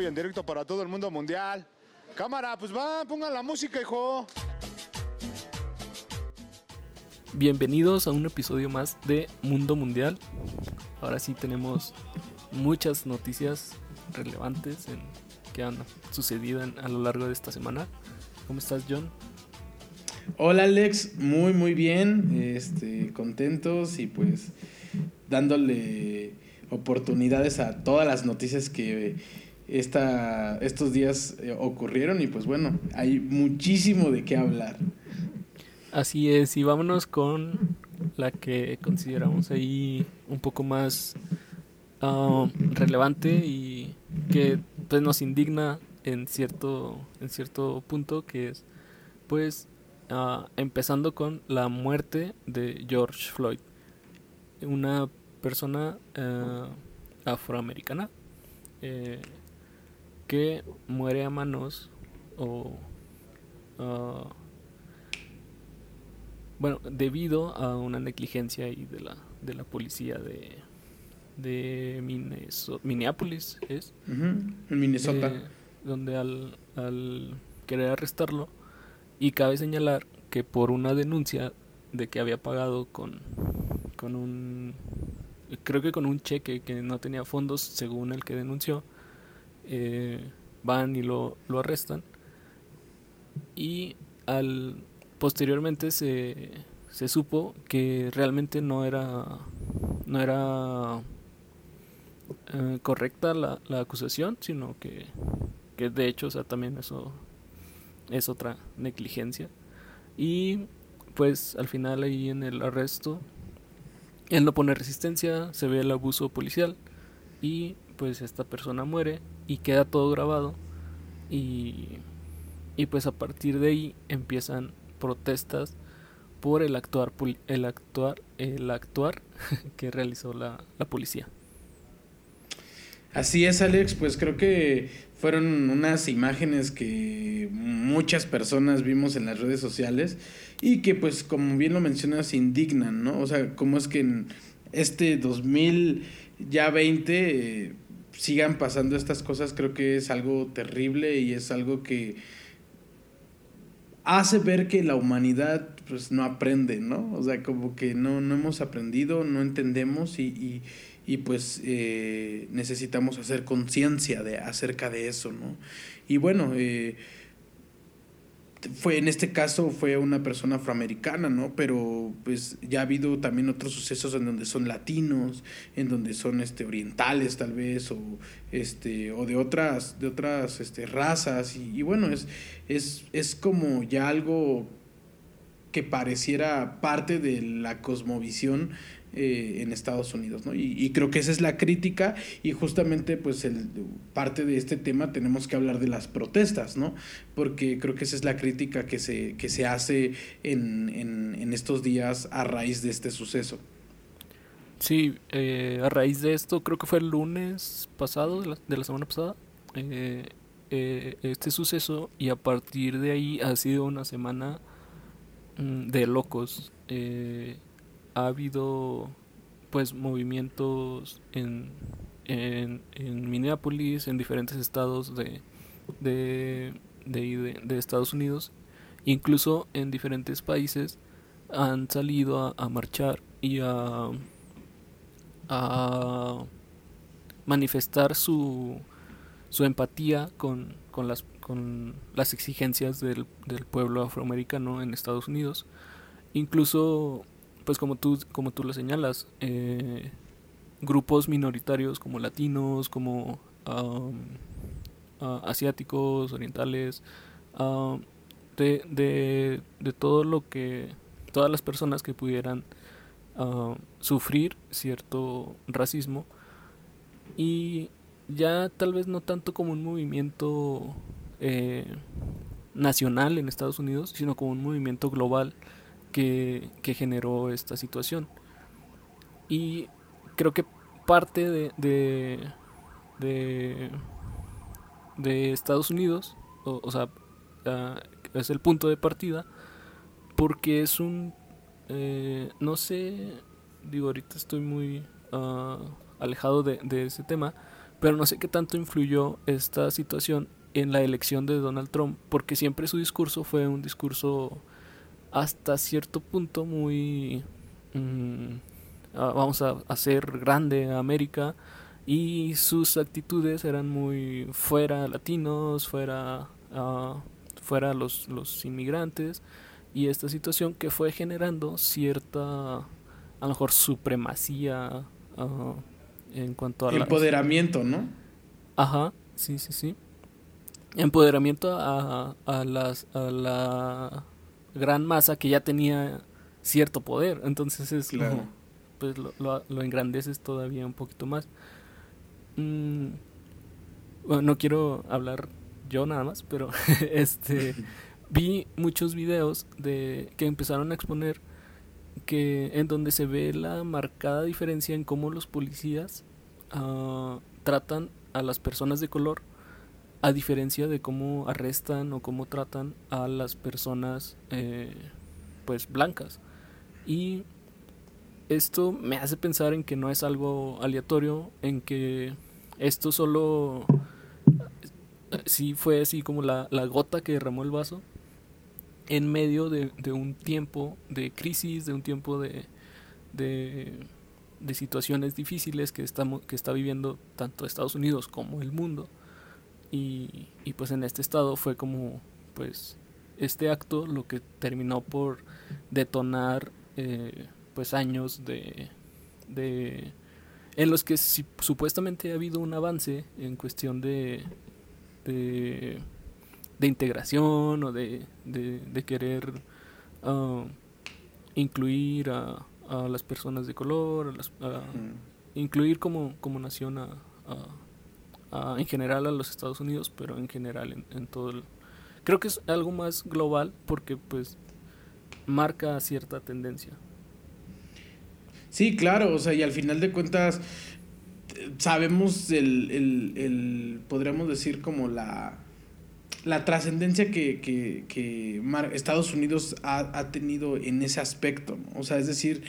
en directo para todo el mundo mundial. Cámara, pues va, pongan la música, hijo. Bienvenidos a un episodio más de Mundo Mundial. Ahora sí tenemos muchas noticias relevantes que han sucedido a lo largo de esta semana. ¿Cómo estás, John? Hola, Alex, muy bien, contentos y pues dándole oportunidades a todas las noticias que estos días ocurrieron y pues bueno, hay muchísimo de qué hablar. Así es, y vámonos con la que consideramos ahí un poco más relevante y que pues nos indigna en cierto punto, que es pues empezando con la muerte de George Floyd, una persona afroamericana que muere a manos debido a una negligencia ahí de la policía de Minneapolis, ¿es? En Minnesota. Donde al querer arrestarlo, y cabe señalar que por una denuncia de que había pagado con un, creo que con un cheque que no tenía fondos según el que denunció, van y lo arrestan, y posteriormente se supo que realmente no era correcta la acusación, sino que de hecho, o sea, también eso es otra negligencia. Y pues al final ahí en el arresto él no pone resistencia, se ve el abuso policial y pues esta persona muere y queda todo grabado, y pues a partir de ahí empiezan protestas por el actuar que realizó la policía. Así es, Alex, pues creo que fueron unas imágenes que muchas personas vimos en las redes sociales y que pues como bien lo mencionas indignan, ¿no? O sea, cómo es que en este 2020 sigan pasando estas cosas, creo que es algo terrible y es algo que hace ver que la humanidad pues no aprende, ¿no? O sea, como que no hemos aprendido, no entendemos y pues necesitamos hacer conciencia acerca de eso, ¿no? Y bueno, en este caso fue una persona afroamericana, ¿no? Pero pues ya ha habido también otros sucesos en donde son latinos, en donde son orientales tal vez, o de otras razas, y bueno, es como ya algo que pareciera parte de la cosmovisión en Estados Unidos, ¿no? Y creo que esa es la crítica, y justamente pues parte de este tema tenemos que hablar de las protestas, ¿no? Porque creo que esa es la crítica que se hace en estos días a raíz de este suceso. Sí, a raíz de esto, creo que fue el lunes pasado, de la semana pasada, este suceso, y a partir de ahí ha sido una semana de locos. Ha habido pues movimientos en Minneapolis, en diferentes estados de Estados Unidos, incluso en diferentes países han salido a marchar y a manifestar su empatía con las exigencias del pueblo afroamericano en Estados Unidos. Incluso pues como tú lo señalas, grupos minoritarios como latinos, como asiáticos, orientales, de todo lo que todas las personas que pudieran sufrir cierto racismo, y ya tal vez no tanto como un movimiento nacional en Estados Unidos, sino como un movimiento global que generó esta situación. Y creo que parte de Estados Unidos, o sea, es el punto de partida, porque es no sé, digo, ahorita estoy muy alejado de ese tema, Pero no sé qué tanto influyó esta situación en la elección de Donald Trump, porque siempre su discurso fue un discurso hasta cierto punto muy... mm, vamos a hacer grande a América, y sus actitudes eran muy fuera latinos, fuera los inmigrantes, y esta situación que fue generando cierta, a lo mejor, supremacía en cuanto a las... Empoderamiento, ¿no? Ajá, sí, sí, sí. Empoderamiento a la gran masa que ya tenía cierto poder. Entonces es Claro. como, pues lo engrandeces todavía un poquito más. Mm, bueno, no quiero hablar yo nada más, pero vi muchos videos que empezaron a exponer que en donde se ve la marcada diferencia en cómo los policías tratan a las personas de color, a diferencia de cómo arrestan o cómo tratan a las personas pues blancas. Y esto me hace pensar en que no es algo aleatorio, en que esto solo sí fue así como la gota que derramó el vaso en medio de un tiempo de crisis, de un tiempo de, de situaciones difíciles que está viviendo tanto Estados Unidos como el mundo. Y pues en este estado fue como pues este acto lo que terminó por detonar pues años de en los que supuestamente ha habido un avance en cuestión de, de integración o de querer uh, incluir a las personas de color, incluir como nación en general a los Estados Unidos, pero en general en todo el... Creo que es algo más global porque pues marca cierta tendencia. Sí, claro, o sea, y al final de cuentas sabemos podríamos decir como la trascendencia que Estados Unidos ha tenido en ese aspecto, ¿no? O sea, es decir,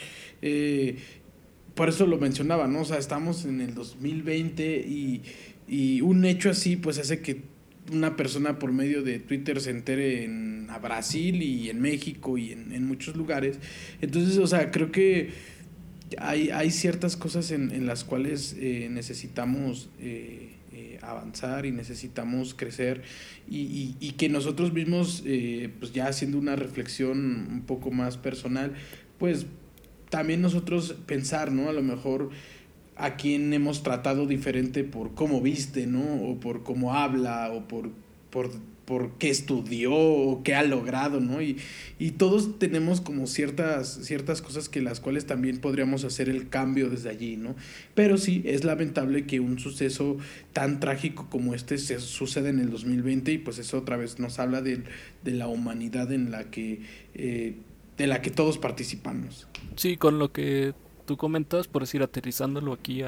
por eso lo mencionaba, ¿no? O sea, estamos en el 2020 y un hecho así pues hace que una persona por medio de Twitter se entere a Brasil y en México y en muchos lugares. Entonces, o sea, creo que hay ciertas cosas en las cuales necesitamos avanzar y necesitamos crecer y que nosotros mismos, pues ya haciendo una reflexión un poco más personal, pues también nosotros pensar, ¿no? A lo mejor a quién hemos tratado diferente por cómo viste, ¿no? O por cómo habla, o por qué estudió, o qué ha logrado, ¿no? Y todos tenemos como ciertas cosas que las cuales también podríamos hacer el cambio desde allí, ¿no? Pero sí, es lamentable que un suceso tan trágico como este suceda en el 2020 y pues eso otra vez nos habla de la humanidad en la que de la que todos participamos. Sí, con lo que tú comentas, por decir, aterrizándolo aquí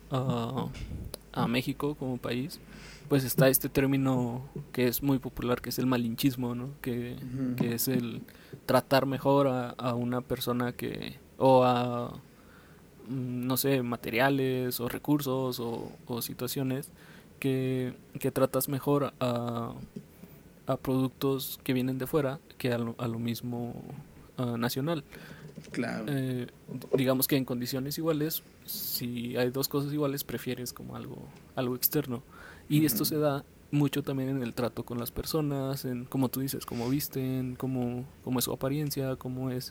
a México como país, pues está este término que es muy popular, que es el malinchismo, ¿no? Que es el tratar mejor a una persona o a, no sé, materiales o recursos o situaciones que tratas mejor a productos que vienen de fuera que a lo mismo nacional. Claro. Digamos que en condiciones iguales, si hay dos cosas iguales, prefieres como algo externo. Y esto se da mucho también en el trato con las personas, en como tú dices, cómo visten, cómo es su apariencia, cómo es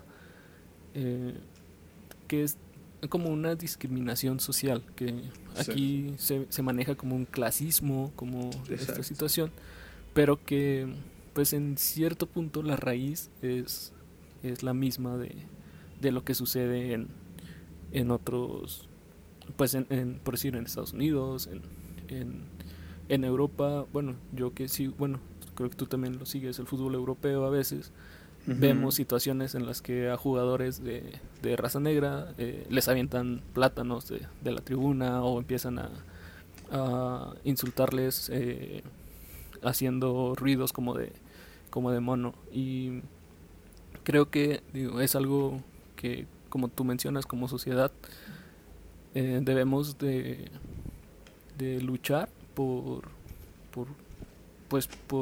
que es como una discriminación social, que aquí se maneja como un clasismo, como esta situación, pero que pues en cierto punto la raíz es la misma de lo que sucede en otros, pues por decir, en Estados Unidos, en Europa. Bueno, yo que sí, bueno, creo que tú también lo sigues, el fútbol europeo a veces. Vemos situaciones en las que a jugadores de raza negra les avientan plátanos de la tribuna o empiezan a insultarles haciendo ruidos como de mono. Y creo que es algo que, como tú mencionas, como sociedad debemos de de luchar por pues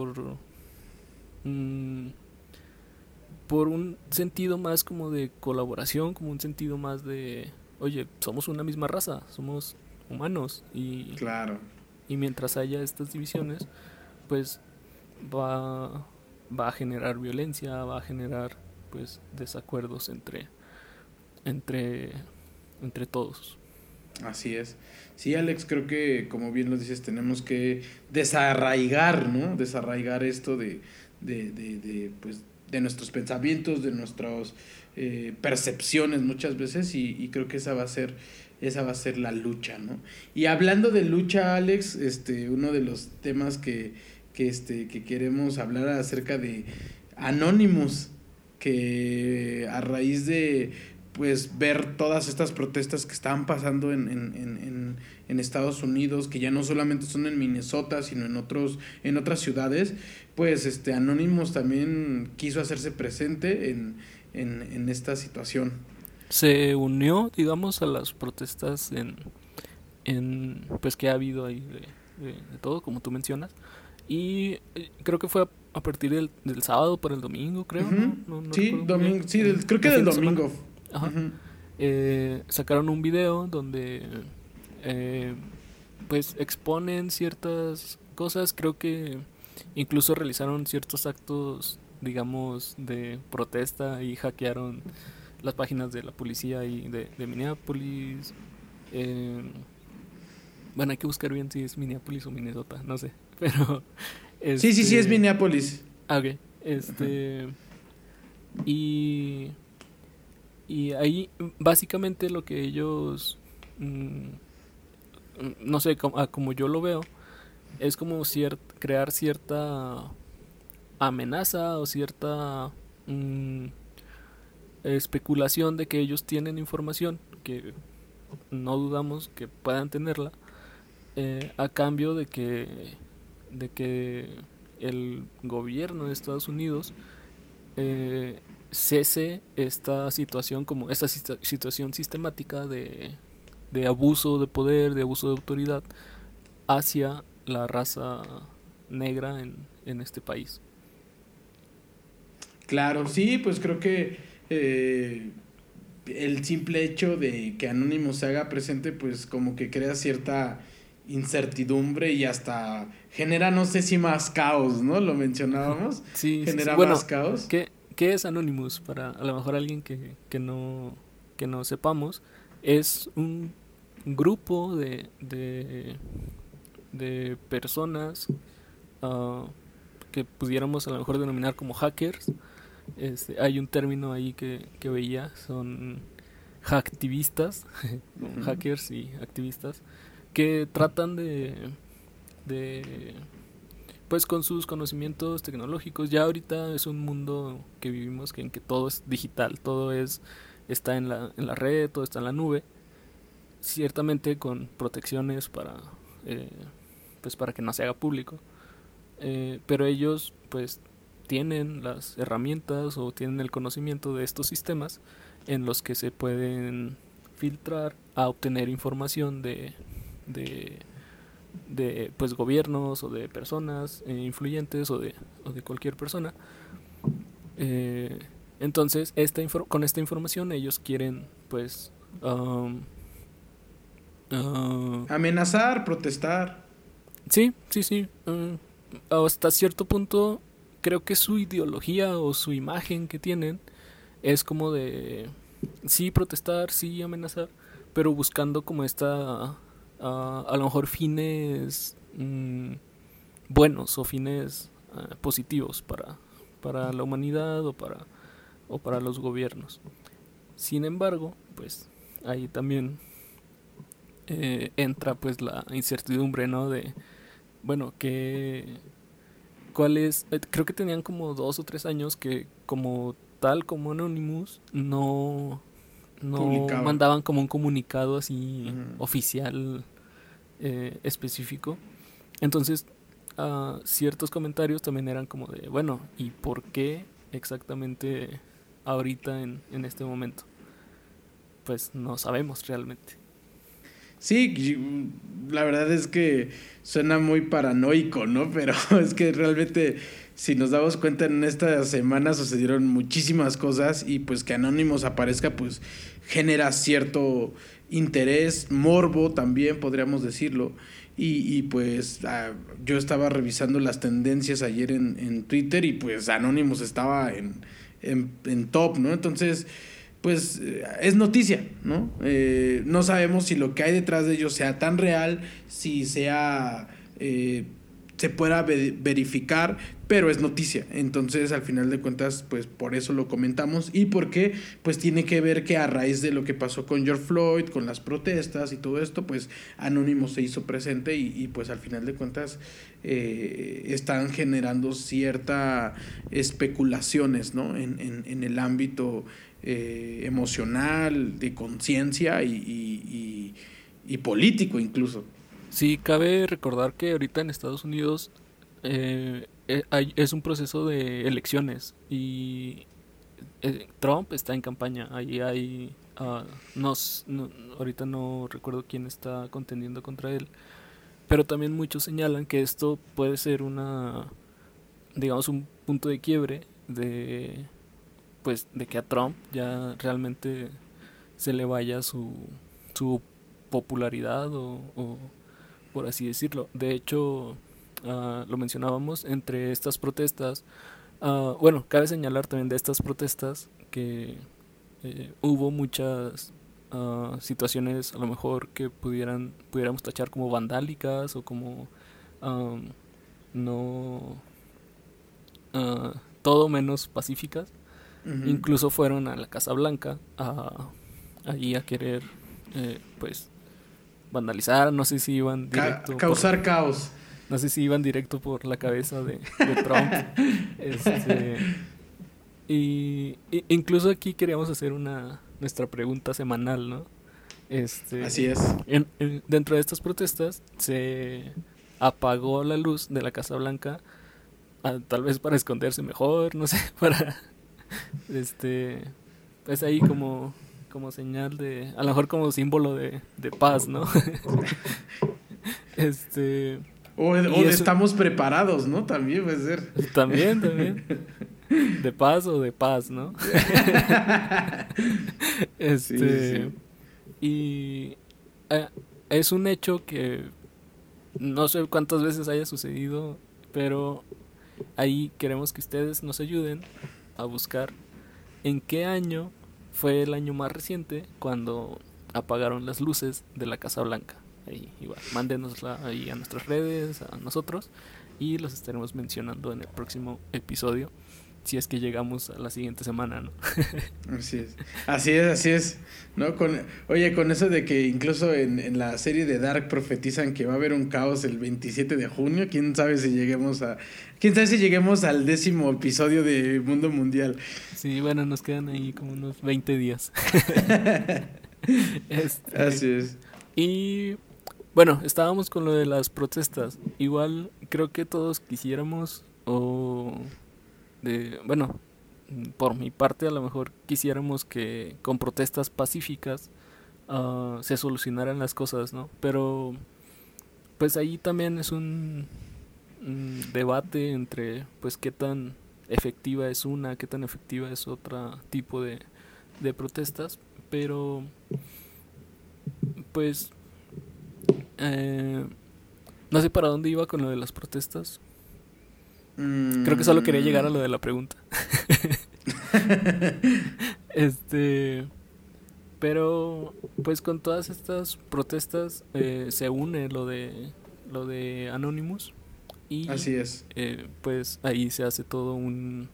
mm, por un sentido más como de colaboración, como un sentido más de, oye, somos una misma raza, somos humanos, Claro. y mientras haya estas divisiones, pues va, va a generar violencia, va a generar pues desacuerdos entre, entre todos. Así es. Sí, Alex, creo que, como bien lo dices, tenemos que desarraigar, ¿no? Desarraigar esto pues, de nuestros pensamientos, de nuestras percepciones muchas veces, y creo que esa va a ser la lucha, ¿no? Y hablando de lucha, Alex, uno de los temas que queremos hablar acerca de Anonymous, que a raíz de pues ver todas estas protestas que estaban pasando en Estados Unidos, que ya no solamente son en Minnesota, sino en otras ciudades, pues Anonymous también quiso hacerse presente en esta situación. Se unió, digamos, a las protestas pues que ha habido ahí de todo, como tú mencionas, y creo que fue a partir del sábado para el domingo, creo, Uh-huh. no Sí, recuerdo muy domingo, bien. sí, creo que del domingo. Ajá. Uh-huh. Sacaron un video donde pues exponen ciertas cosas. Creo que incluso realizaron ciertos actos, digamos, de protesta y hackearon las páginas de la policía y de Minneapolis. Eh, bueno, hay que buscar bien si es Minneapolis o Minnesota, no sé. Pero Sí, es Minneapolis. Ok, y y ahí básicamente lo que ellos, no sé, como yo lo veo, es como crear cierta amenaza o cierta especulación de que ellos tienen información, que no dudamos que puedan tenerla, a cambio de que el gobierno de Estados Unidos cese esta situación, como esta situación sistemática de abuso de poder, de abuso de autoridad hacia la raza negra en este país. Claro, sí, pues creo que el simple hecho de que Anonymous se haga presente, pues como que crea cierta incertidumbre y hasta genera, no sé si más caos, ¿no? Lo mencionábamos. Sí, genera sí. Bueno, más caos. ¿qué es Anonymous? Para a lo mejor alguien que no sepamos, es un grupo de personas que pudiéramos a lo mejor denominar como hackers. Hay un término ahí que veía, son hacktivistas, Uh-huh. hackers y activistas, que tratan pues con sus conocimientos tecnológicos. Ya ahorita es un mundo que vivimos en que todo es digital, está en la red, todo está en la nube, ciertamente con protecciones pues para que no se haga público, pero ellos pues tienen las herramientas o tienen el conocimiento de estos sistemas en los que se pueden filtrar a obtener información de pues gobiernos o de personas influyentes o de cualquier persona. Entonces con esta información ellos quieren pues amenazar, protestar. sí, hasta cierto punto creo que su ideología o su imagen que tienen es como de sí protestar, sí amenazar, pero buscando como a lo mejor fines buenos o fines positivos para la humanidad o para los gobiernos. Sin embargo, pues ahí también entra pues la incertidumbre, ¿no? De, bueno, ¿cuál es? Creo que tenían como 2 o 3 años que como tal como Anonymous no mandaban como un comunicado así oficial específico. Entonces ciertos comentarios también eran como de, bueno, ¿y por qué exactamente ahorita en este momento? Pues no sabemos realmente. Sí, la verdad es que suena muy paranoico, ¿no? Pero es que realmente, si nos damos cuenta, en esta semana sucedieron muchísimas cosas y pues que Anonymous aparezca, pues genera cierto interés, morbo también, podríamos decirlo. Y pues yo estaba revisando las tendencias ayer en Twitter y pues Anonymous estaba en top, ¿no? Entonces, pues es noticia, ¿no? No sabemos si lo que hay detrás de ellos sea tan real, si sea se pueda verificar, pero es noticia. Entonces, al final de cuentas, pues por eso lo comentamos y porque pues tiene que ver que a raíz de lo que pasó con George Floyd, con las protestas y todo esto, pues Anonymous se hizo presente y pues al final de cuentas están generando cierta especulaciones, ¿no? En el ámbito emocional, de conciencia y político incluso. Sí, cabe recordar que ahorita en Estados Unidos es un proceso de elecciones y Trump está en campaña. Ahí hay, ahorita no recuerdo quién está contendiendo contra él, pero también muchos señalan que esto puede ser digamos, un punto de quiebre pues, de que a Trump ya realmente se le vaya su popularidad o por así decirlo. De hecho, lo mencionábamos entre estas protestas. Bueno, cabe señalar también de estas protestas que hubo muchas situaciones a lo mejor que pudiéramos tachar como vandálicas o como no todo menos pacíficas. Uh-huh. Incluso fueron a la Casa Blanca allí a querer pues vandalizar, no sé si iban directo causar caos. No sé si iban directo por la cabeza de Trump. Y incluso aquí queríamos hacer nuestra pregunta semanal, ¿no? Así es. Dentro de estas protestas se apagó la luz de la Casa Blanca, tal vez para esconderse mejor, no sé, para pues ahí como señal de, a lo mejor como símbolo de paz, ¿no? O de estamos preparados, ¿no? También puede ser. También. De paz o de paz, ¿no? Sí. Y es un hecho que no sé cuántas veces haya sucedido, pero ahí queremos que ustedes nos ayuden a buscar en qué año fue el año más reciente cuando apagaron las luces de la Casa Blanca. Ahí igual, mándenosla ahí a nuestras redes, a nosotros, y los estaremos mencionando en el próximo episodio, si es que llegamos a la siguiente semana, ¿no? Así es, ¿no? Con eso de que incluso en la serie de Dark profetizan que va a haber un caos el 27 de junio, quién sabe si lleguemos al 10º episodio de Mundo Mundial. Sí, bueno, nos quedan ahí como unos 20 días. Así es. Y bueno, estábamos con lo de las protestas. Igual creo que todos quisiéramos bueno, por mi parte a lo mejor quisiéramos que con protestas pacíficas se solucionaran las cosas, ¿no? Pero pues ahí también es un debate entre pues qué tan efectiva es qué tan efectiva es otro tipo de protestas, pero pues no sé para dónde iba con lo de las protestas. Creo que solo quería llegar a lo de la pregunta. Pero pues con todas estas protestas se une lo de Anonymous y así es. Pues ahí se hace todo una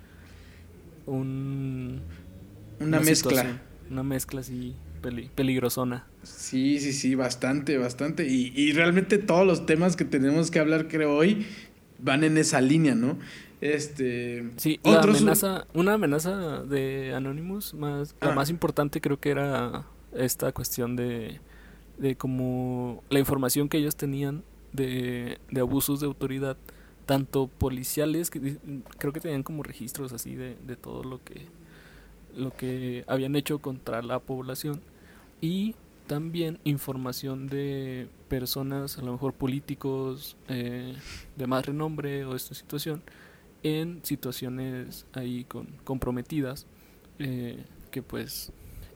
mezcla. Una mezcla así peligrosona. Sí, bastante. Y realmente todos los temas que tenemos que hablar, creo, hoy van en esa línea, ¿no? Sí, una amenaza de Anonymous, la más importante creo que era esta cuestión de como la información que ellos tenían de abusos de autoridad, tanto policiales, que creo que tenían como registros así de todo lo que habían hecho contra la población, y también información de personas, a lo mejor políticos de más renombre o esta situación, en situaciones ahí comprometidas, que pues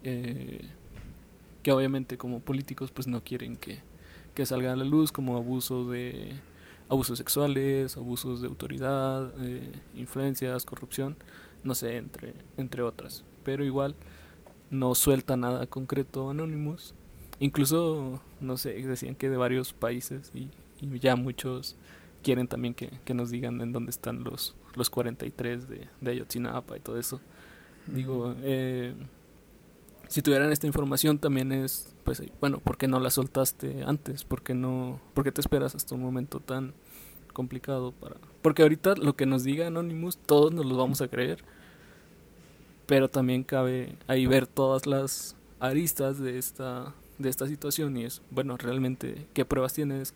que obviamente como políticos pues no quieren que salga a la luz, como abusos sexuales, abusos de autoridad, influencias, corrupción, no sé, entre otras. Pero igual no suelta nada concreto Anonymous. Incluso, no sé, decían que de varios países y ya muchos quieren también que nos digan en dónde están los 43 de Ayotzinapa y todo eso. Digo, si tuvieran esta información también es, pues, bueno, ¿por qué no la soltaste antes? ¿Por qué te esperas hasta un momento tan complicado para...? Porque ahorita lo que nos diga Anonymous, todos nos lo vamos a creer, pero también cabe ahí ver todas las aristas de esta situación y es, bueno, realmente, ¿qué pruebas tienes?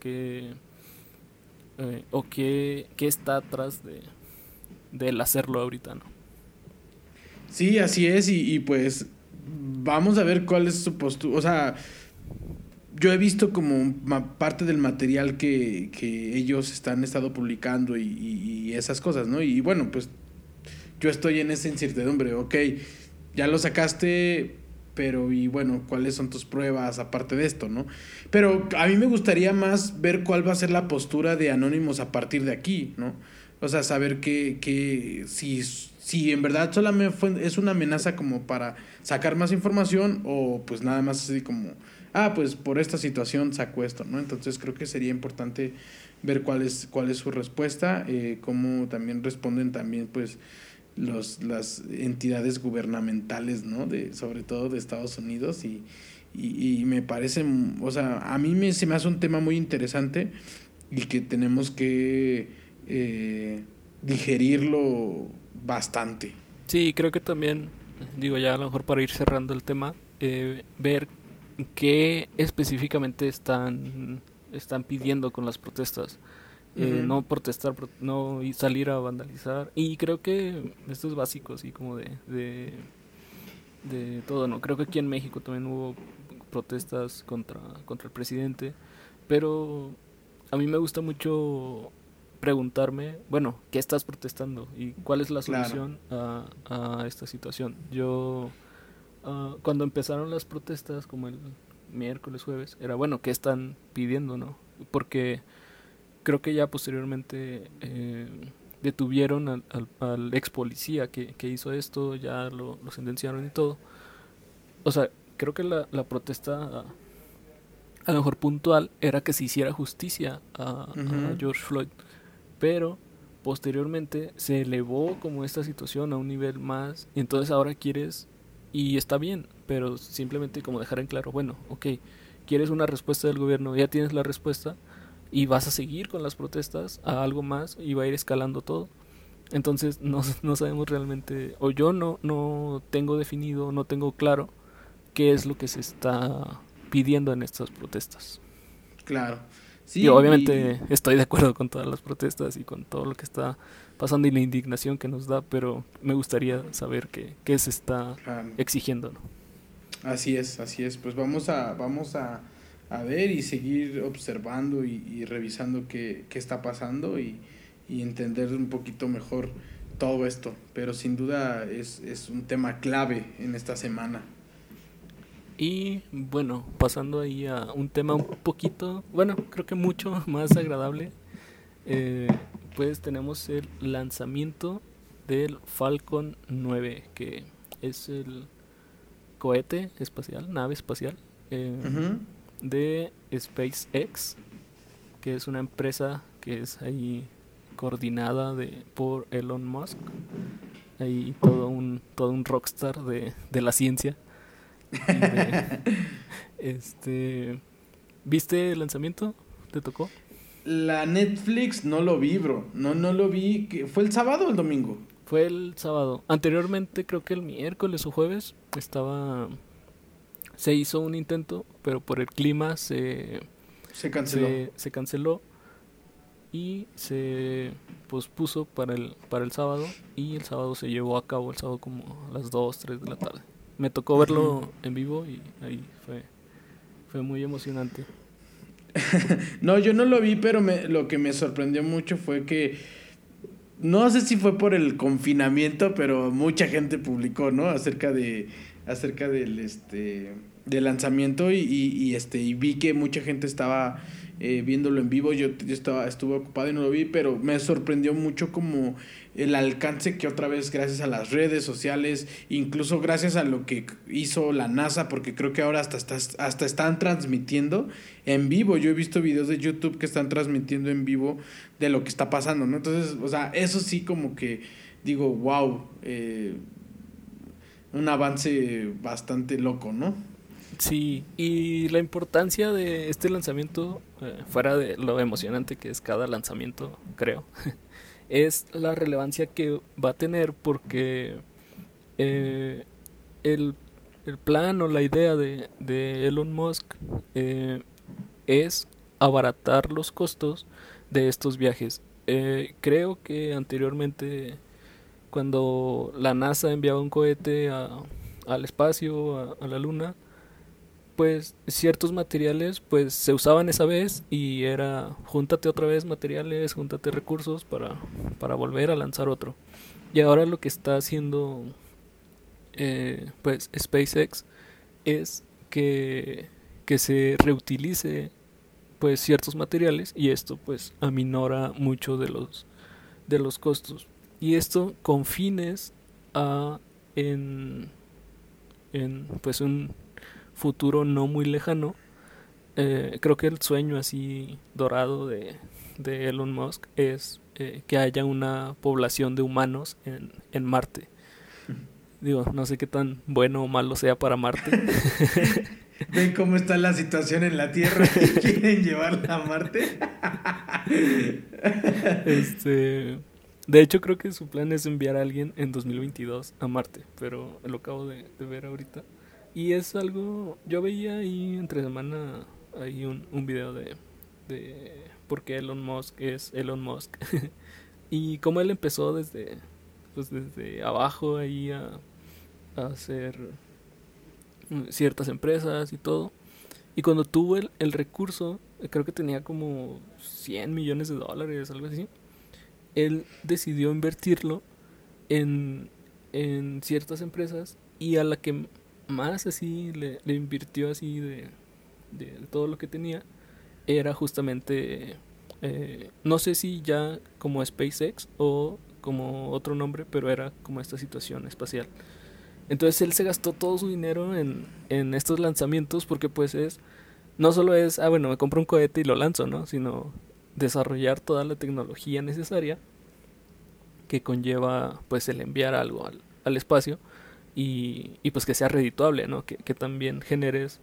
¿O qué está atrás del hacerlo ahorita, no? Sí, así es, y pues vamos a ver cuál es su postura. O sea, yo he visto como parte del material que ellos estado publicando y esas cosas, ¿no? Y bueno, pues yo estoy en esa incertidumbre. Ok, ya lo sacaste, pero y bueno, ¿cuáles son tus pruebas aparte de esto, no? Pero a mí me gustaría más ver cuál va a ser la postura de Anonymous a partir de aquí, ¿no? O sea, saber si en verdad solamente es una amenaza como para sacar más información o pues nada más así como, pues por esta situación saco esto, ¿no? Entonces creo que sería importante ver cuál es su respuesta, cómo también responden también pues las entidades gubernamentales, ¿no? Sobre todo de Estados Unidos y me parece, o sea, a mí se me hace un tema muy interesante y que tenemos que digerirlo bastante. Sí, creo que también, digo ya a lo mejor para ir cerrando el tema, ver qué específicamente están pidiendo con las protestas. No protestar, no salir a vandalizar. Y creo que esto es básico, así como de todo, ¿no? Creo que aquí en México también hubo protestas contra el presidente, pero a mí me gusta mucho preguntarme, bueno, ¿qué estás protestando? ¿Y cuál es la solución a esta situación? Yo, cuando empezaron las protestas, como el miércoles, jueves, era, bueno, ¿qué están pidiendo, no? Porque creo que ya posteriormente detuvieron al ex policía que hizo esto, ya lo sentenciaron y todo. O sea, creo que la protesta a lo mejor puntual era que se hiciera justicia a George Floyd, pero posteriormente se elevó como esta situación a un nivel más y entonces ahora quieres, y está bien, pero simplemente como dejar en claro, bueno, ok, quieres una respuesta del gobierno, ya tienes la respuesta y vas a seguir con las protestas a algo más y va a ir escalando todo. Entonces no sabemos realmente, o yo no tengo definido, no tengo claro qué es lo que se está pidiendo en estas protestas. Claro. Sí, Yo obviamente estoy de acuerdo con todas las protestas y con todo lo que está pasando y la indignación que nos da, pero me gustaría saber qué se está exigiendo, ¿no? Así es. Pues vamos a ver y seguir observando y revisando qué está pasando y entender un poquito mejor todo esto. Pero sin duda es un tema clave en esta semana. Y bueno, pasando ahí a un tema un poquito, bueno, creo que mucho más agradable, pues tenemos el lanzamiento del Falcon 9, que es el cohete espacial, nave espacial, de SpaceX, que es una empresa que es ahí coordinada por Elon Musk, ahí todo un rockstar de la ciencia. ¿Viste el lanzamiento? ¿Te tocó? La Netflix no lo vi, bro. No lo vi. ¿Fue el sábado o el domingo? Fue el sábado. Anteriormente, creo que el miércoles o jueves, se hizo un intento, pero por el clima se canceló. Se canceló y se pospuso para el sábado, y el sábado se llevó a cabo, el sábado como a las 2, 3 de la tarde. Me tocó verlo en vivo y ahí fue Fue muy emocionante. No, yo no lo vi, pero lo que me sorprendió mucho fue que no sé si fue por el confinamiento, pero mucha gente publicó, ¿no? Acerca del lanzamiento y vi que mucha gente estaba viéndolo en vivo. Yo estuve ocupado y no lo vi, pero me sorprendió mucho como el alcance que otra vez, gracias a las redes sociales, incluso gracias a lo que hizo la NASA, porque creo que ahora hasta están transmitiendo en vivo. Yo he visto videos de YouTube que están transmitiendo en vivo de lo que está pasando, ¿no? Entonces, o sea, eso sí como que digo, wow, un avance bastante loco, ¿no? Sí, y la importancia de este lanzamiento, fuera de lo emocionante que es cada lanzamiento, creo, es la relevancia que va a tener porque eh, el, el plan o la idea de Elon Musk es abaratar los costos de estos viajes. Creo que anteriormente, cuando la NASA enviaba un cohete al espacio, a la luna, pues ciertos materiales pues se usaban esa vez y era júntate otra vez materiales, júntate recursos para volver a lanzar otro. Y ahora lo que está haciendo pues SpaceX es que se reutilice pues ciertos materiales y esto pues aminora mucho de los costos. Y esto con fines a en, en pues un futuro no muy lejano, creo que el sueño así dorado de Elon Musk es que haya una población de humanos en Marte. Digo, no sé qué tan bueno o malo sea para Marte. ¿Ven cómo está la situación en la Tierra y quieren llevarla a Marte? De hecho, creo que su plan es enviar a alguien en 2022 a Marte, pero lo acabo de ver ahorita. Y es algo, yo veía ahí entre semana ahí un video de por qué Elon Musk es Elon Musk. Y cómo él empezó desde abajo ahí a hacer ciertas empresas y todo. Y cuando tuvo el recurso, creo que tenía como $100 millones, algo así, él decidió invertirlo en ciertas empresas y a la que más así le invirtió así de todo lo que tenía era justamente no sé si ya como SpaceX o como otro nombre, pero era como esta situación espacial. Entonces él se gastó todo su dinero en estos lanzamientos porque pues no solo es, bueno, me compro un cohete y lo lanzo, ¿no? Sino desarrollar toda la tecnología necesaria que conlleva pues el enviar algo al espacio y pues que sea redituable, ¿no? Que también generes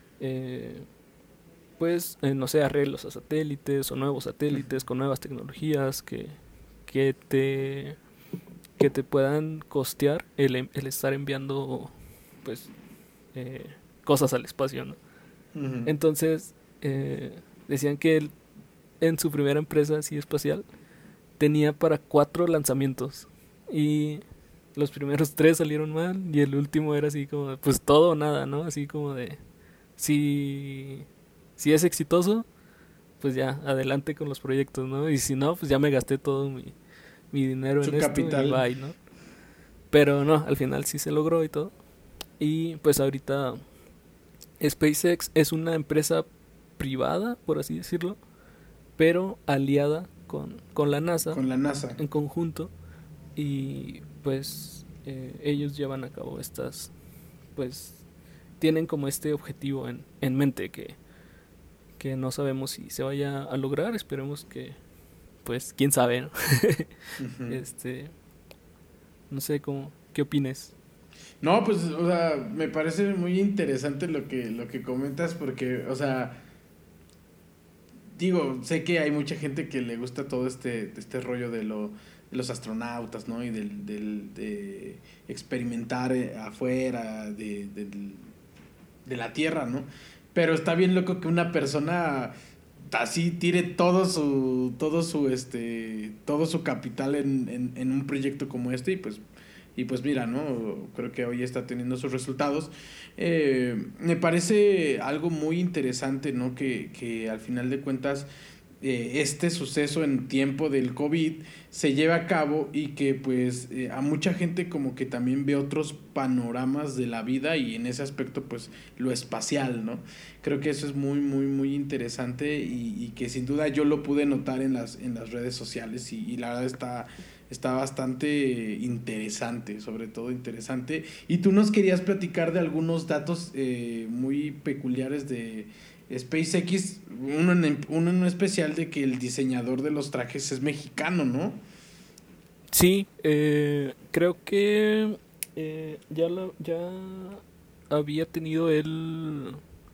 no sé, arreglos a satélites o nuevos satélites con nuevas tecnologías que te que te puedan costear el estar enviando pues cosas al espacio, ¿no? Uh-huh. Entonces decían que él en su primera empresa así espacial tenía para 4 lanzamientos y los primeros 3 salieron mal y el último era así como pues todo o nada, ¿no? Así como de si es exitoso pues ya adelante con los proyectos, ¿no? Y si no pues ya me gasté todo mi dinero en esto capital. Y bye, ¿no? Pero no, al final sí se logró y todo. Y pues ahorita SpaceX es una empresa privada, por así decirlo, pero aliada con la NASA. Con la NASA. En conjunto. Y pues ellos llevan a cabo estas, pues tienen como este objetivo en mente que no sabemos si se vaya a lograr, esperemos que pues quién sabe, ¿no? Uh-huh. No sé qué opines. No, pues, o sea, me parece muy interesante lo que comentas porque, o sea, digo, sé que hay mucha gente que le gusta todo este rollo de los astronautas, ¿no? Y de experimentar afuera de la Tierra, ¿no? Pero está bien loco que una persona así tire todo su capital en un proyecto como este y pues y pues mira, ¿no? Creo que hoy está teniendo sus resultados. Me parece algo muy interesante, ¿no? Que al final de cuentas este suceso en tiempo del COVID se lleve a cabo y que pues a mucha gente como que también ve otros panoramas de la vida y en ese aspecto pues lo espacial, ¿no? Creo que eso es muy, muy, muy interesante y que sin duda yo lo pude notar en las redes sociales y la verdad está bastante interesante, sobre todo interesante. Y tú nos querías platicar de algunos datos muy peculiares de SpaceX, uno en especial de que el diseñador de los trajes es mexicano, ¿no? Sí, creo que ya había tenido él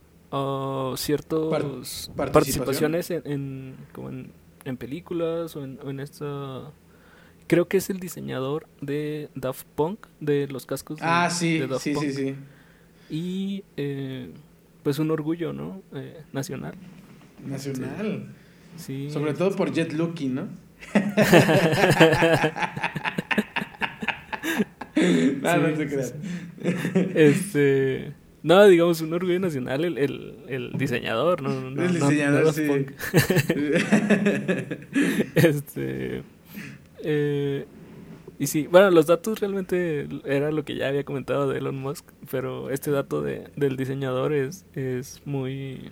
ciertas participaciones como en películas o en esta... Creo que es el diseñador de Daft Punk, de los cascos de Daft Punk. Sí. Y pues un orgullo, ¿no? Nacional. Nacional. Sí. Sobre todo por Jet Lucky, ¿no? No se crean. No, digamos, un orgullo nacional el diseñador, no el diseñador, no sí. Punk. Y sí, bueno, los datos realmente era lo que ya había comentado de Elon Musk, pero este dato del diseñador es muy...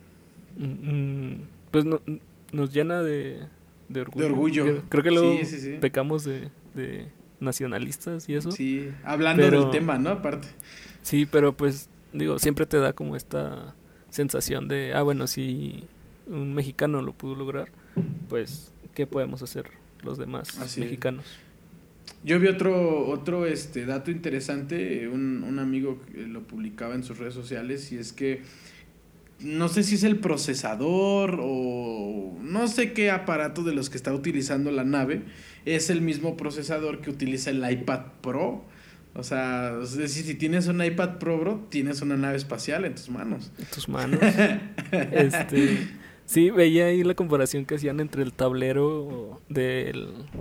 pues nos llena de orgullo. De orgullo. Creo que luego sí. pecamos de nacionalistas y eso. Sí, hablando del tema, ¿no? Aparte. Sí, pero pues, digo, siempre te da como esta sensación de, bueno, si un mexicano lo pudo lograr, pues, ¿qué podemos hacer los demás mexicanos? Yo vi otro dato interesante, un amigo lo publicaba en sus redes sociales, y es que no sé si es el procesador o no sé qué aparato de los que está utilizando la nave es el mismo procesador que utiliza el iPad Pro. O sea, es decir, si tienes un iPad Pro, bro, tienes una nave espacial en tus manos. En tus manos. Sí, veía ahí la comparación que hacían entre el tablero de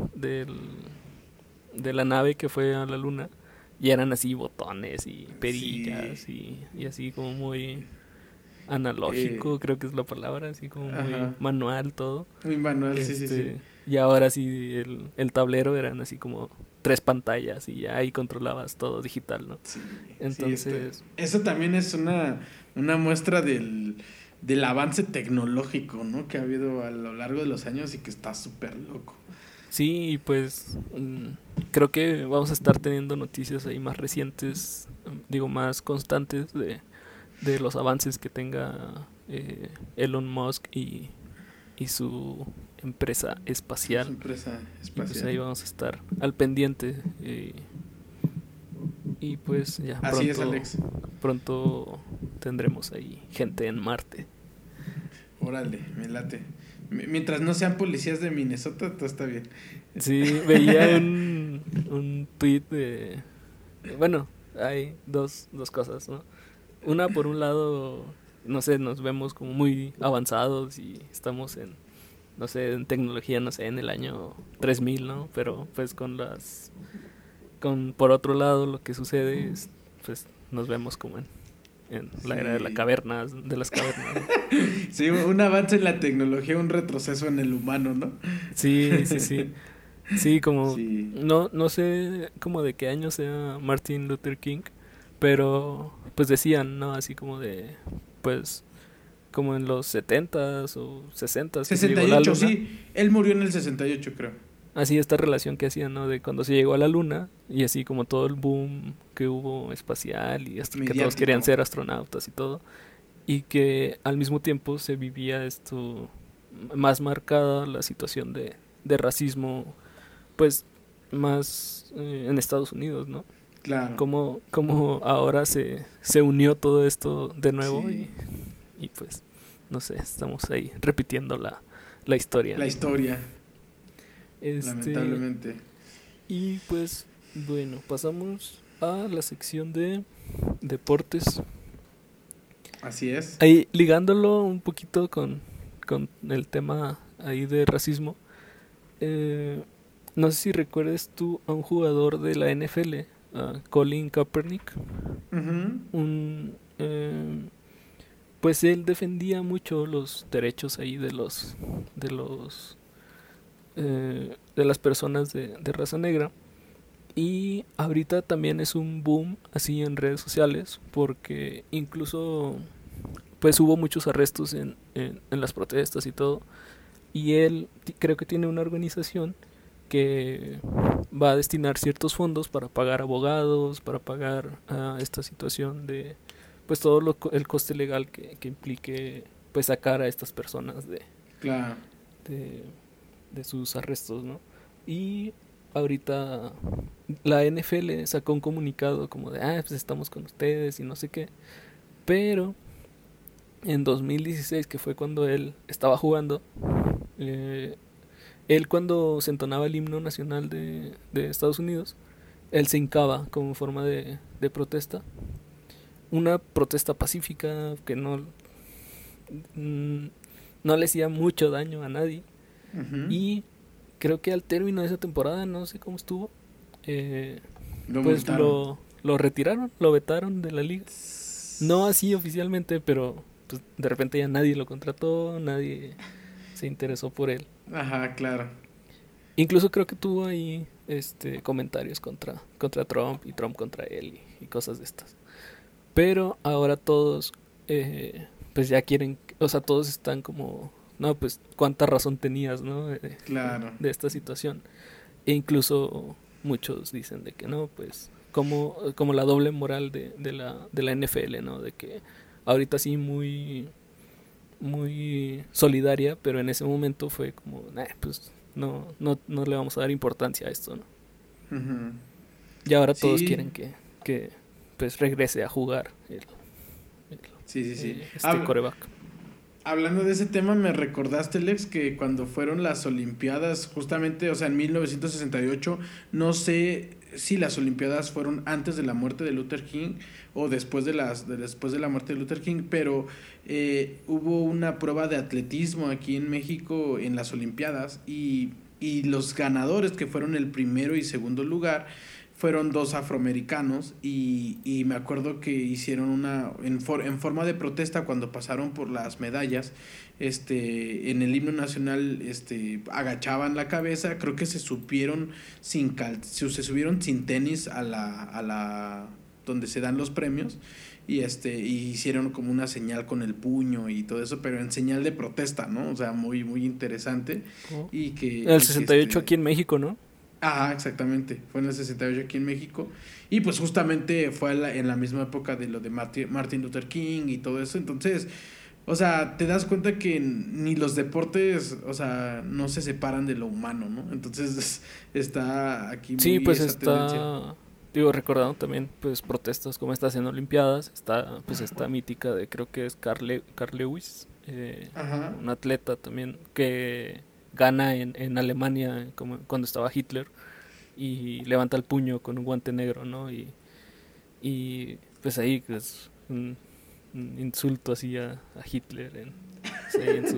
la nave que fue a la luna, y eran así botones y perillas y así como muy analógico, creo que es la palabra, así como muy manual todo. Muy manual, sí. Y ahora sí, el tablero eran así como 3 pantallas y ya ahí controlabas todo digital, ¿no? Sí, entonces... eso también es una muestra del avance tecnológico, ¿no? Que ha habido a lo largo de los años y que está súper loco. Sí, y pues creo que vamos a estar teniendo noticias ahí más recientes, digo, más constantes de los avances que tenga Elon Musk y su empresa espacial. Y pues ahí vamos a estar al pendiente. Y pues ya así es, Alex. Pronto tendremos ahí gente en Marte. Órale, me late. Mientras no sean policías de Minnesota, todo está bien. Sí, veía un tweet de... Bueno, hay dos cosas, ¿no? Una, por un lado, no sé, nos vemos como muy avanzados y estamos en, no sé, en tecnología, no sé, en el año 3000, ¿no? Pero pues por otro lado, lo que sucede es, pues nos vemos como en la era de las cavernas. Sí, un avance en la tecnología, un retroceso en el humano, ¿no? Sí. Sí, como... Sí. No sé como de qué año sea Martin Luther King, pero pues decían, ¿no? Así como de... Pues como en los 70s o 60s. 68, sí. Él murió en el 68, creo. Así esta relación que hacían, ¿no? De cuando se llegó a la luna y así como todo el boom que hubo espacial y hasta que todos querían ser astronautas y todo. Y que al mismo tiempo se vivía esto más marcada la situación de racismo, pues más en Estados Unidos, ¿no? Claro. Como ahora se unió todo esto de nuevo y pues, no sé, estamos ahí repitiendo la historia. La historia. Lamentablemente. Y pues, bueno, pasamos a la sección de deportes. Así es. Ahí ligándolo un poquito con el tema ahí de racismo. No sé si recuerdes tú a un jugador de la NFL, a Colin Kaepernick. Ujú. Un, pues él defendía mucho los derechos ahí de los de las personas de raza negra. Y ahorita también es un boom así en redes sociales porque incluso pues hubo muchos arrestos en las protestas y todo. Y él creo que tiene una organización que va a destinar ciertos fondos para pagar abogados, para pagar esta situación de pues todo el coste legal que implique pues sacar a estas personas Claro. de, de sus arrestos, ¿no? Y ahorita la NFL sacó un comunicado como de, pues estamos con ustedes y no sé qué. Pero en 2016, que fue cuando él estaba jugando, eh, él cuando se entonaba el himno nacional de Estados Unidos, él se hincaba como forma de protesta. Una protesta pacífica que mm, no le hacía mucho daño a nadie. Ujú. Y creo que al término de esa temporada, no sé cómo estuvo, Lo pues multaron. lo retiraron, lo vetaron de la liga. No así oficialmente, pero pues, de repente ya nadie lo contrató, nadie se interesó por él. Ajá, claro. Incluso creo que tuvo ahí comentarios contra Trump y Trump contra él y cosas de estas. Pero ahora todos pues ya quieren, o sea, todos están como, no, pues cuánta razón tenías, ¿no? Claro. De esta situación. E incluso muchos dicen de que no, pues como la doble moral de la NFL, ¿no? De que ahorita sí muy solidaria, pero en ese momento fue como, pues no le vamos a dar importancia a esto, ¿no? Ujú. Y ahora todos Sí, quieren que pues regrese a jugar sí, sí, sí. coreback. Hablando de ese tema, me recordaste, Lex, que cuando fueron las Olimpiadas, justamente, o sea, en 1968, no sé si las Olimpiadas fueron antes de la muerte de Luther King o después de la muerte de Luther King, pero hubo una prueba de atletismo aquí en México en las Olimpiadas y los ganadores, que fueron el primero y segundo lugar, fueron dos afroamericanos y me acuerdo que hicieron en forma de protesta cuando pasaron por las medallas, en el himno nacional, agachaban la cabeza, creo que se subieron se subieron sin tenis a la donde se dan los premios y hicieron como una señal con el puño y todo eso, pero en señal de protesta, ¿no? O sea, muy muy interesante Oh. y que El 68 aquí en México, ¿no? Ajá, exactamente. Fue en el 68 aquí en México. Y pues justamente fue en la misma época de lo de Martin Luther King y todo eso. Entonces, o sea, te das cuenta que ni los deportes, o sea, no se separan de lo humano, ¿no? Entonces está aquí Sí, muy pues esa tendencia. digo, recordando también, pues, protestas como estas en Olimpiadas, está, pues, esta mítica de, creo que es Carl Lewis, Ajá. un atleta también que gana en Alemania como cuando estaba Hitler y levanta el puño con un guante negro, ¿no? Y pues ahí, pues, un insulto así a Hitler sí,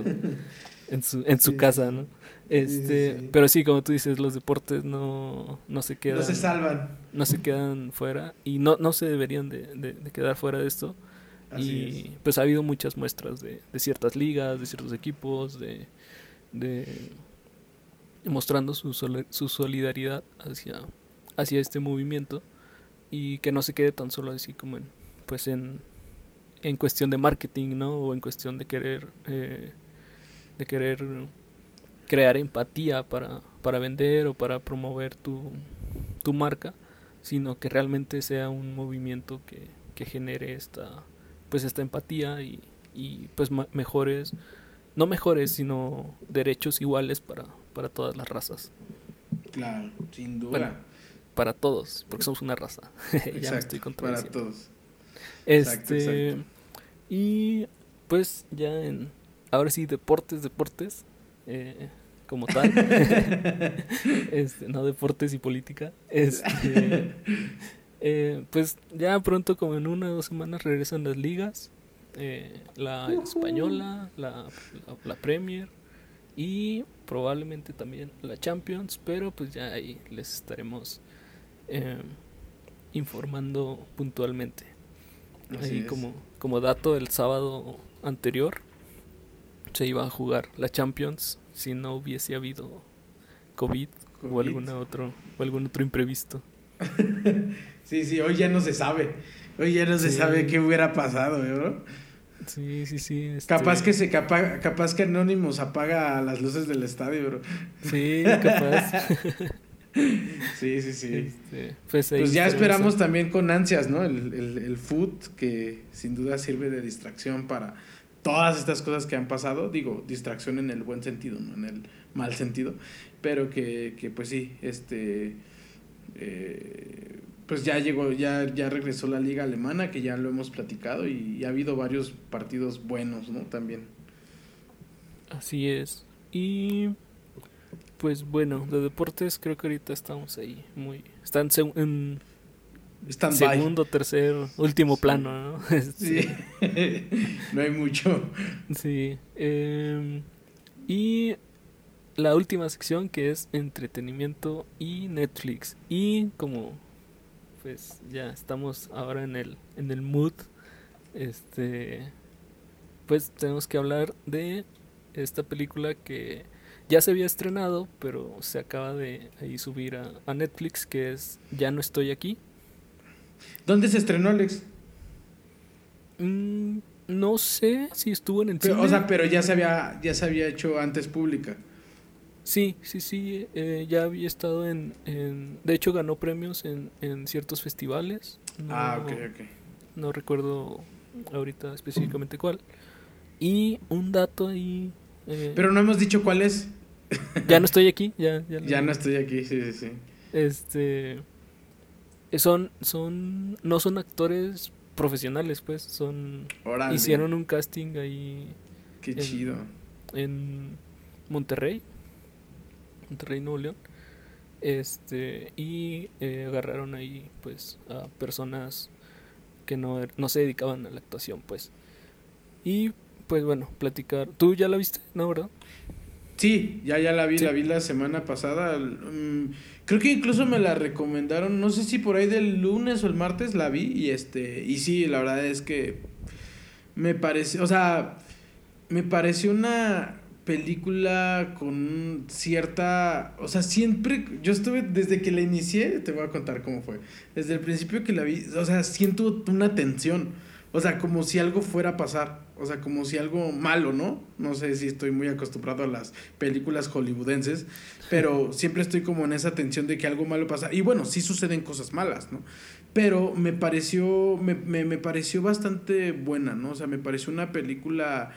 en su Sí, sí, casa, sí. ¿no? Sí, sí, sí. Pero sí, como tú dices, los deportes no se No se quedan, salvan. no se quedan fuera y no se deberían de quedar fuera de esto. Así es. Y pues ha habido muchas muestras de ciertas ligas, de ciertos equipos, de mostrando su solidaridad hacia este movimiento y que no se quede tan solo así como pues en cuestión de marketing, ¿no? O en cuestión de querer crear empatía para vender o para promover tu marca, sino que realmente sea un movimiento que genere esta empatía y pues mejores, no mejores, sino derechos iguales para todas las razas. Claro, sin Bueno, duda. para todos, porque somos una raza. Ya me Exacto, estoy para contradiciendo. todos. Exacto, exacto. Y pues ahora sí, deportes, como tal. No deportes y política. Pues ya pronto, como en 1 o 2 semanas, regresan las ligas. La española, la Premier. y probablemente también la Champions, pero pues ya ahí les estaremos eh, informando puntualmente. Así Ahí es. como dato, el sábado anterior se iba a jugar la Champions si no hubiese habido COVID o COVID. algún otro imprevisto. Sí, hoy ya no se sabe. Hoy ya no se Sí. sabe qué hubiera pasado, ¿no? Sí. Capaz que Anonymous apaga las luces del estadio, bro. Sí, capaz. Sí. Pues ahí Pues ya estaremos esperamos también con ansias, ¿no? El foot, que sin duda sirve de distracción para todas estas cosas que han pasado. Digo, distracción en el buen sentido, no en el mal sentido. Pero que pues sí, pues ya llegó, ya regresó la liga alemana, que ya lo hemos platicado, y ha habido varios partidos buenos, ¿no? También. Así es. Y pues bueno, de deportes creo que ahorita estamos ahí están en Stand by. segundo, tercer, último Sí. plano, ¿no? Sí. No hay mucho. Sí. Y la última sección, que es entretenimiento y Netflix. Y como pues ya estamos ahora en el mood, pues tenemos que hablar de esta película que ya se había estrenado, pero se acaba de ahí subir a Netflix, que es Ya no estoy aquí. ¿Dónde se estrenó, Alex? No sé si estuvo en el Pero, cine. o sea, pero ya se había hecho antes pública. Sí, ya había estado de hecho ganó premios en ciertos festivales. Ok. No recuerdo ahorita específicamente cuál. Y un dato ahí. Pero no hemos dicho cuál es. Ya no estoy aquí, ya Ya no estoy aquí, sí. No son actores profesionales, pues, Órale. hicieron un casting ahí Qué chido. en Monterrey, Nuevo León. Y agarraron ahí, pues, a personas que no se dedicaban a la actuación, pues. Y, pues, bueno, platicar. ¿Tú ya la viste? ¿No, verdad? Sí, ya la vi, Sí. la vi la semana pasada. Creo que incluso me la recomendaron, no sé si por ahí del lunes o el martes la vi y sí, la verdad es que me parece, o sea, me pareció una película con cierta, o sea, siempre yo estuve desde que la inicié, te voy a contar cómo fue. Desde el principio que la vi, o sea, siento una tensión, o sea, como si algo fuera a pasar. O sea, como si algo malo, ¿no? No sé si estoy muy acostumbrado a las películas hollywoodenses, pero siempre estoy como en esa tensión de que algo malo pasa. Y bueno, sí suceden cosas malas, ¿no? Pero me pareció bastante buena, ¿no? O sea, me pareció una película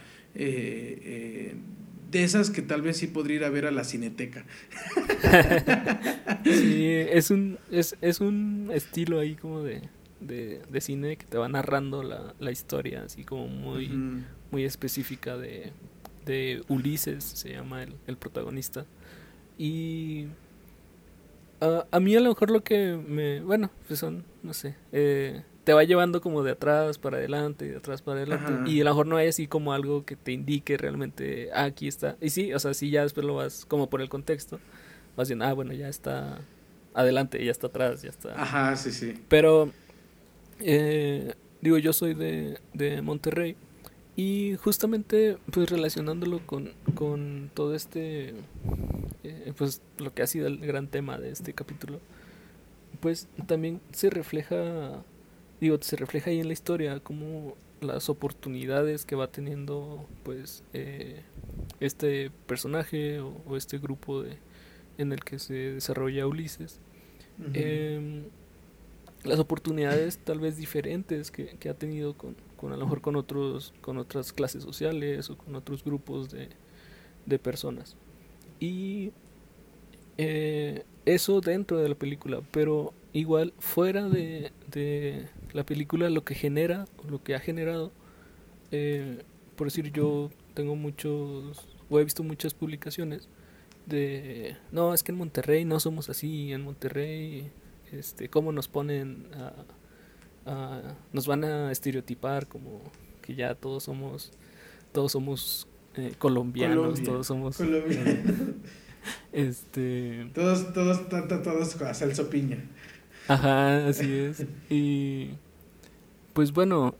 de esas que tal vez sí podría ir a ver a la Cineteca. Sí, es un estilo ahí como de cine que te va narrando la historia, así como Uh-huh. muy específica de Ulises, se llama el protagonista. Y a mí a lo mejor bueno, pues no sé, te va llevando como de atrás para adelante y de atrás para adelante. Ajá. Y a lo mejor no hay así como algo que te indique realmente, aquí está. Y sí, o sea, sí, ya después lo vas como por el contexto, vas viendo, bueno, ya está adelante, ya está atrás, ya está. Ajá, sí. Pero, digo, yo soy de Monterrey. Y justamente, pues relacionándolo con todo pues lo que ha sido el gran tema de este capítulo, pues también se refleja ahí en la historia como las oportunidades que va teniendo, pues, este personaje o este grupo en el que se desarrolla Ulises. Uh-huh. Las oportunidades tal vez diferentes que ha tenido con a lo mejor con otras clases sociales o con otros grupos de personas. Y eso dentro de la película, pero igual fuera de la película lo que ha generado, por decir, yo tengo he visto muchas publicaciones no, es que en Monterrey no somos así, en Monterrey cómo nos ponen nos van a estereotipar como que ya todos somos colombianos, Colombia. todos somos Colombia. Todos con salsa piña. Ajá, así es. Y pues bueno,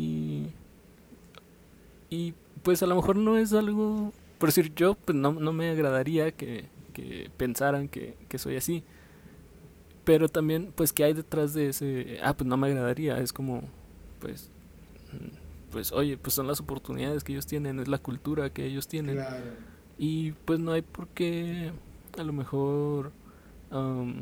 y pues a lo mejor no es algo, por decir yo, pues no me agradaría que pensaran que soy así. Pero también, pues, ¿qué hay detrás de ese? Pues no me agradaría, es como, pues, oye, pues son las oportunidades que ellos tienen, es la cultura que ellos tienen. Claro. Y pues no hay por qué, a lo mejor, am,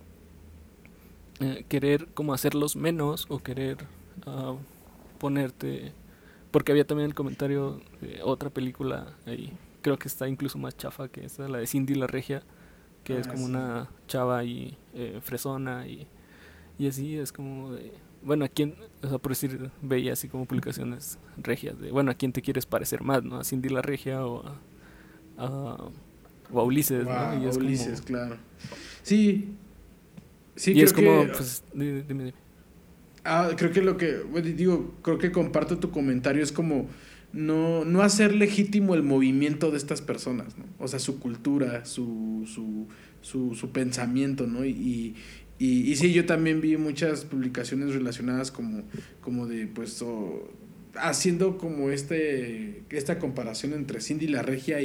querer como hacerlos menos o querer ah, ponerte... Porque había también el comentario de otra película ahí, creo que está incluso más chafa que esta, la de Cindy la Regia, que es como Sí. una chava ahí fresona y así es como de... Bueno, ¿a quién? O sea, por decir, veía así como publicaciones regias de, bueno, ¿a quién te quieres parecer más, no? ¿A Cindy la Regia a- o a Ulises, ¿no? Y Wow, es Ulises, como... claro. Sí, sí, Y creo es como, que pues, dime. creo que lo que, bueno, digo, creo que comparto tu comentario, es como no hacer legítimo el movimiento de estas personas, ¿no? O sea, su cultura, su pensamiento, ¿no? Y sí, yo también vi muchas publicaciones relacionadas como de, pues, haciendo como esta comparación entre Cindy la Regia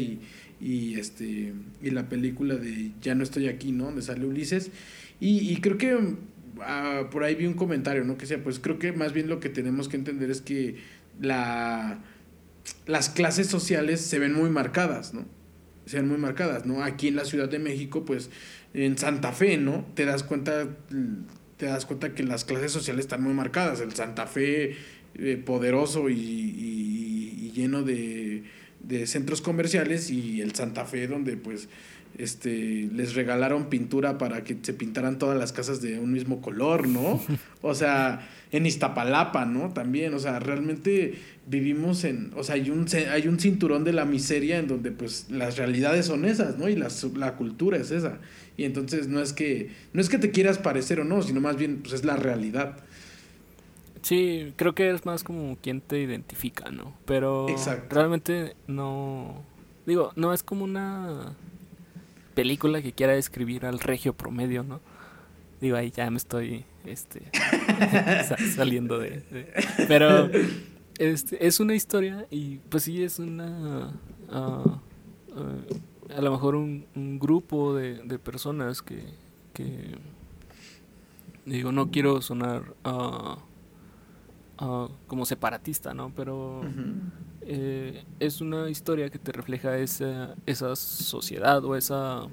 y la película de Ya no estoy aquí, ¿no? Donde sale Ulises. Y creo que por ahí vi un comentario, ¿no? Que sea, pues creo que más bien lo que tenemos que entender es que las clases sociales se ven muy marcadas, ¿no? Se ven muy marcadas, ¿no? Aquí en la Ciudad de México, pues en Santa Fe, ¿no? Te das cuenta que las clases sociales están muy marcadas. El Santa Fe poderoso y lleno de centros comerciales, y el Santa Fe donde pues les regalaron pintura para que se pintaran todas las casas de un mismo color, ¿no? O sea, en Iztapalapa, ¿no? También, o sea, realmente vivimos o sea, hay un cinturón de la miseria en donde pues las realidades son esas, ¿no? Y la cultura es esa. Y entonces no es que te quieras parecer o no, sino más bien pues es la realidad. Sí, creo que es más como quien te identifica, ¿no? Pero Exacto. realmente no... Digo, no es como una película que quiera describir al regio promedio, ¿no? Digo, ahí ya me estoy saliendo Pero es una historia y pues sí es una... a lo mejor un grupo de personas que... Digo, no quiero sonar como separatista, ¿no? Pero Uh-huh. es una historia que te refleja esa sociedad o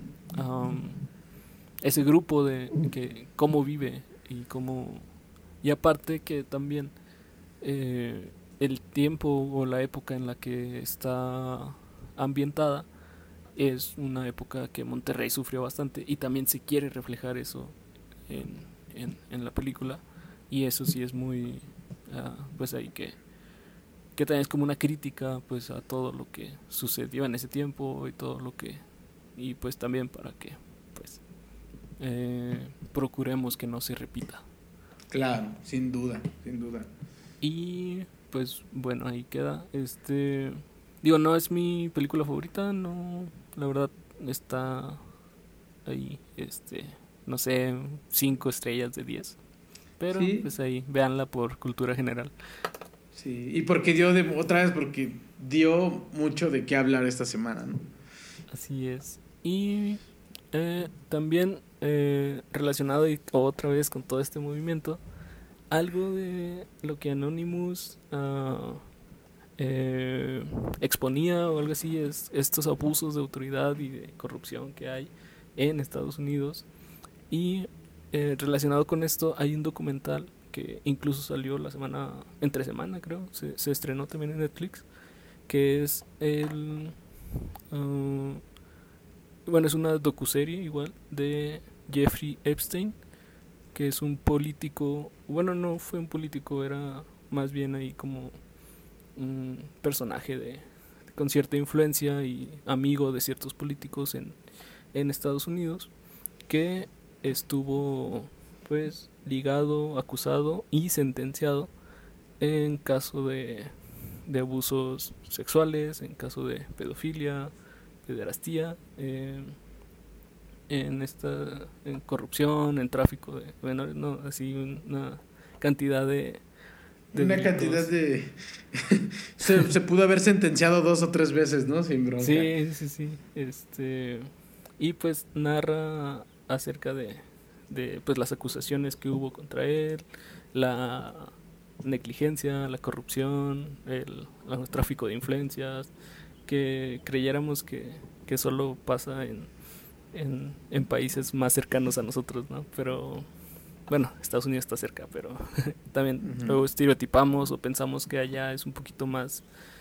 ese grupo de que cómo vive y cómo... Y aparte que también el tiempo o la época en la que está ambientada es una época que Monterrey sufrió bastante y también se quiere reflejar eso en la película, y eso sí es muy pues ahí que también es como una crítica pues a todo lo que sucedió en ese tiempo y todo lo que, y pues también para que pues procuremos que no se repita. Claro, sin duda, sin duda. Y pues bueno, ahí queda. Digo, no es mi película favorita, no, la verdad está ahí, no sé, 5 estrellas de 10. Pero Sí, pues ahí, véanla por cultura general. sí. Y porque otra vez, porque dio mucho de qué hablar esta semana, ¿no? Así es. Y también relacionado y otra vez con todo este movimiento, algo de lo que Anonymous exponía o algo así es estos abusos de autoridad y de corrupción que hay en Estados Unidos. Y relacionado con esto hay un documental que incluso salió entre semana creo, se estrenó también en Netflix, que es uh, bueno, es una docuserie igual de Jeffrey Epstein, que es un político, bueno, no fue un político, era más bien ahí como un personaje con cierta influencia y amigo de ciertos políticos en Estados Unidos, que estuvo pues ligado, acusado y sentenciado en caso de abusos sexuales, en caso de pedofilia, pederastía, en corrupción, en tráfico de menores, no, así una cantidad de una delitos. cantidad de se pudo haber sentenciado 2 o 3 veces, ¿no? Sin bronca. Sí. Y pues narra acerca de pues las acusaciones que hubo contra él, la negligencia, la corrupción, el tráfico de influencias, que creyéramos que solo pasa en países más cercanos a nosotros, ¿no? Pero bueno, Estados Unidos está cerca, pero también luego estereotipamos o pensamos que allá es un poquito más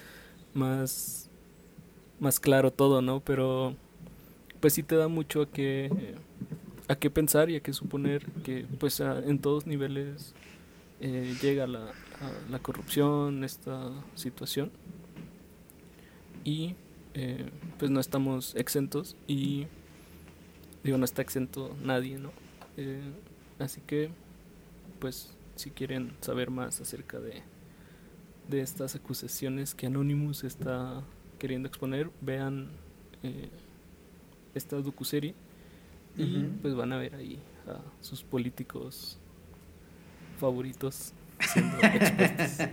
claro todo, ¿no? Pero pues sí te da mucho a qué pensar y a qué suponer que pues en todos niveles llega la corrupción, esta situación, y pues no estamos exentos, y digo, no está exento nadie, ¿no? Así que pues si quieren saber más acerca de estas acusaciones que Anonymous está queriendo exponer, vean esta docuserie y pues van a ver ahí a sus políticos favoritos siendo expuestos.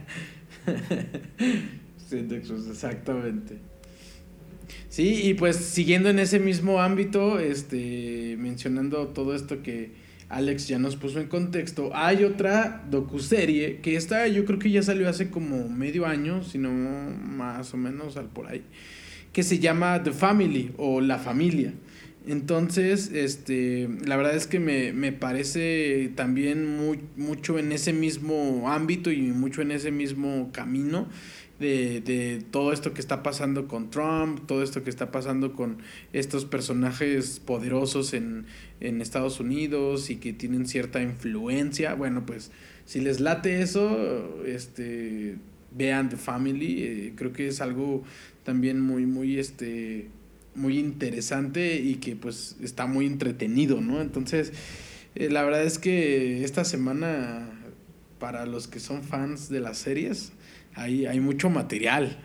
Siendo expuestos, exactamente. Sí, y pues siguiendo en ese mismo ámbito, mencionando todo esto que Alex ya nos puso en contexto, hay otra docuserie que esta yo creo que ya salió hace como medio año, si no más o menos por ahí, que se llama The Family o La Familia. Entonces, la verdad es que me parece también mucho en ese mismo ámbito y mucho en ese mismo camino de todo esto que está pasando con Trump, todo esto que está pasando con estos personajes poderosos en Estados Unidos y que tienen cierta influencia. Bueno, pues si les late eso, vean The Family. Creo que es algo también muy interesante y que pues está muy entretenido, ¿no? Entonces, la verdad es que esta semana, para los que son fans de las series, hay mucho material,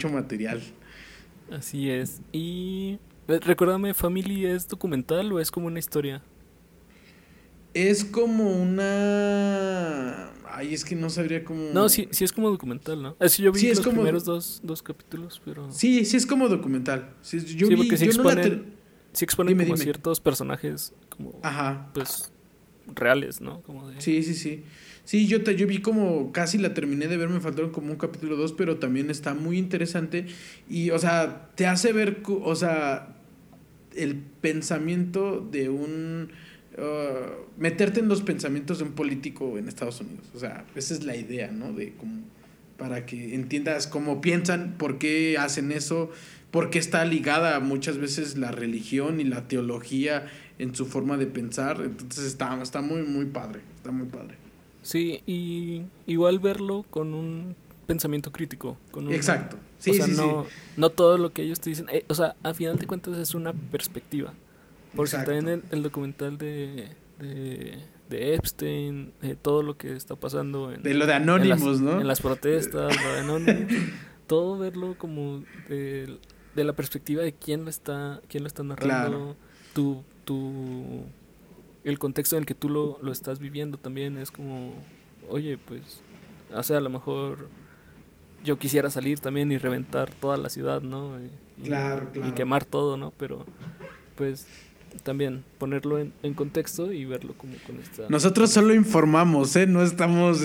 Así es. Y recuérdame, ¿Family es documental o es como una historia? Es como una... Ay, es que no sabría cómo... No, sí es como documental, ¿no? Es que yo vi Sí, es los como... primeros dos capítulos, pero... Sí es como documental. Sí, porque sí exponen Dime. ciertos personajes como... Ajá. Pues reales, ¿no? Como de... Sí. Sí, yo vi como casi la terminé de ver, me faltaron como un capítulo 2, pero también está muy interesante y, o sea, te hace ver, o sea, el pensamiento de un... meterte en los pensamientos de un político en Estados Unidos. O sea, esa es la idea, ¿no? De como para que entiendas cómo piensan, por qué hacen eso, por qué está ligada muchas veces la religión y la teología en su forma de pensar. Entonces está muy, muy padre. Está muy padre. Sí, y igual verlo con un pensamiento crítico. Exacto. Sí, o sea, sí. No todo lo que ellos te dicen. O sea, a final de cuentas es una perspectiva. Porque también el documental de Epstein, todo lo que está pasando de lo de Anonymous, ¿no? En las protestas, lo de Anonymous, todo verlo como de la perspectiva de quién lo está narrando, claro. El contexto en el que tú lo estás viviendo también es como, oye, pues, o sea, a lo mejor yo quisiera salir también y reventar toda la ciudad, ¿no? Claro. Y quemar todo, ¿no? Pero, pues, también ponerlo en contexto y verlo como con esta... Nosotros solo informamos, no estamos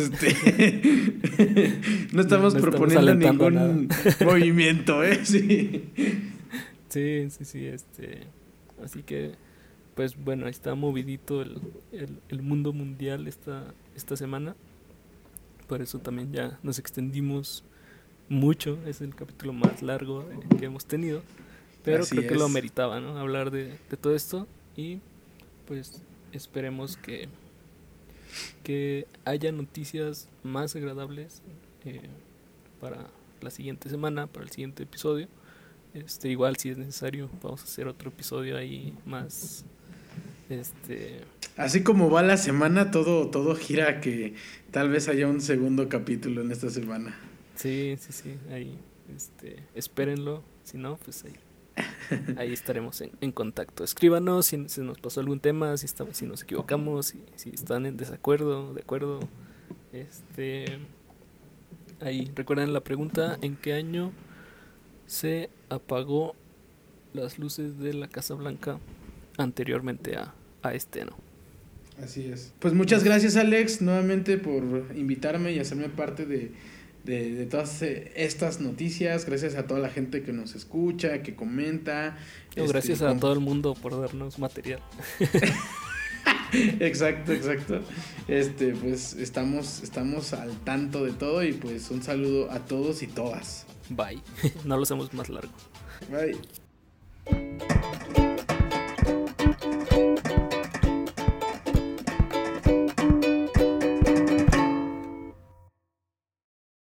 no estamos proponiendo ningún movimiento, sí. Sí, así que pues bueno, está movidito el mundo mundial esta semana. Por eso también ya nos extendimos mucho, es el capítulo más largo que hemos tenido. Pero Así creo que es. lo meritaba, ¿no? Hablar de todo esto. Y pues esperemos que haya noticias más agradables para la siguiente semana, para el siguiente episodio. Igual si es necesario vamos a hacer otro episodio ahí más así como va la semana, todo gira a que tal vez haya un segundo capítulo en esta semana. Sí, ahí, espérenlo, si no, pues ahí estaremos en contacto. Escríbanos si se nos pasó algún tema, si nos equivocamos, si están en desacuerdo, de acuerdo. Ahí, recuerden la pregunta: ¿en qué año se apagó las luces de la Casa Blanca anteriormente a ¿no? Así es. Pues muchas gracias, Alex, nuevamente por invitarme y hacerme parte de todas estas noticias. Gracias a toda la gente que nos escucha, que comenta. Gracias a todo el mundo por darnos material. Exacto. Pues estamos al tanto de todo y pues un saludo a todos y todas. Bye. No lo hacemos más largo. Bye.